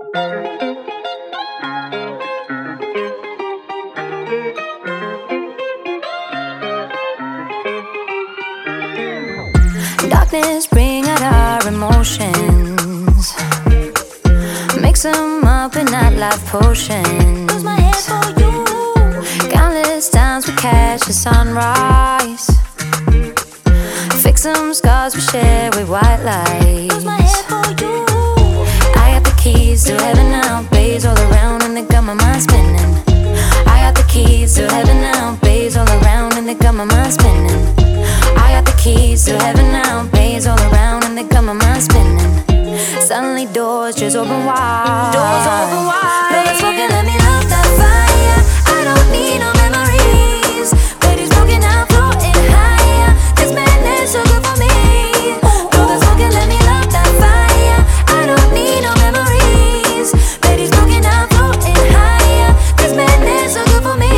Darkness bring out our emotions, mix them up in nightlife potions. Lose my head for you. Countless times we catch the sunrise, fix some scars we share with white Lose my lies. head for you. I got the keys to heaven now, bays all around and they got my mind spinning. I got the keys to heaven now, bays all around and they got my mind spinning. I got the keys to heaven now, bays all around and they got my mind spinning. Suddenly doors just open wide. Doors open wide. Love is smoking, let me love that fire. I don't need no memories. Baby's broken out, floating higher. This madness so good for me. Love is smoking, let me love that fire. I don't need no memories. Baby's broken out, floating higher. This madness so good for me.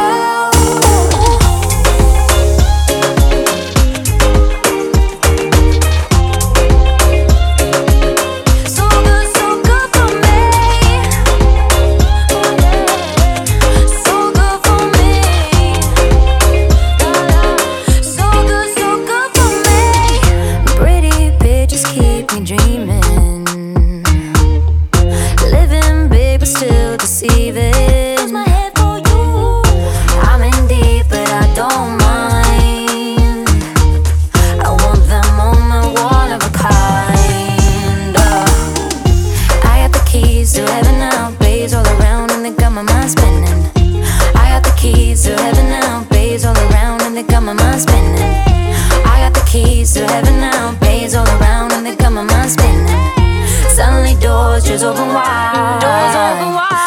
Still deceiving. Lose my head for you. I'm in deep, but I don't mind. I want that moment, one of a kind. I got the keys to heaven now, bays all around, and they got my mind spinning. I got the keys to heaven now, bays all around, and they got my mind spinning. I got the keys to heaven now, bays all around, and they got my mind spinning. Suddenly doors just open wide. Doors open wide.